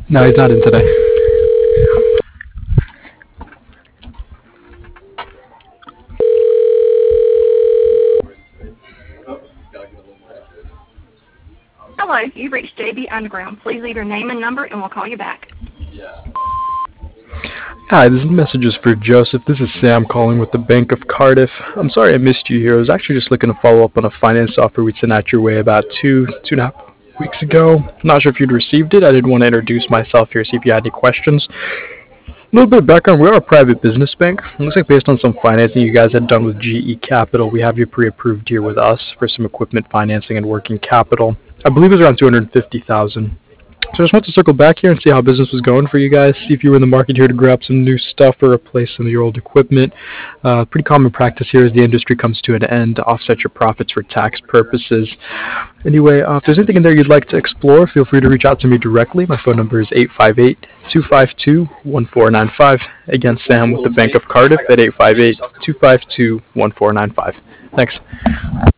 No, he's not in today. Hello, you've reached JB Underground. Please leave your name and number and we'll call you back. Hi, this message is for Joseph. This is Sam calling with the Bank of Cardiff. I'm sorry I missed you here. I was actually just looking to follow up on a finance offer we sent out your way about 2.5 weeks ago. Not sure if you'd received it. I did want to introduce myself here, see if you had any questions. A little bit of background, we are a private business bank. It looks like based on some financing you guys had done with GE Capital, we have you pre-approved here with us for some equipment financing and working capital. I believe it was around 250,000. So I just want to circle back here and see how business was going for you guys. See if you were in the market here to grab some new stuff or replace some of your old equipment. Pretty common practice here as the industry comes to an end to offset your profits for tax purposes. Anyway, if there's anything in there you'd like to explore, feel free to reach out to me directly. My phone number is 858-252-1495. Again, Sam with the Bank of Cardiff at 858-252-1495. Thanks.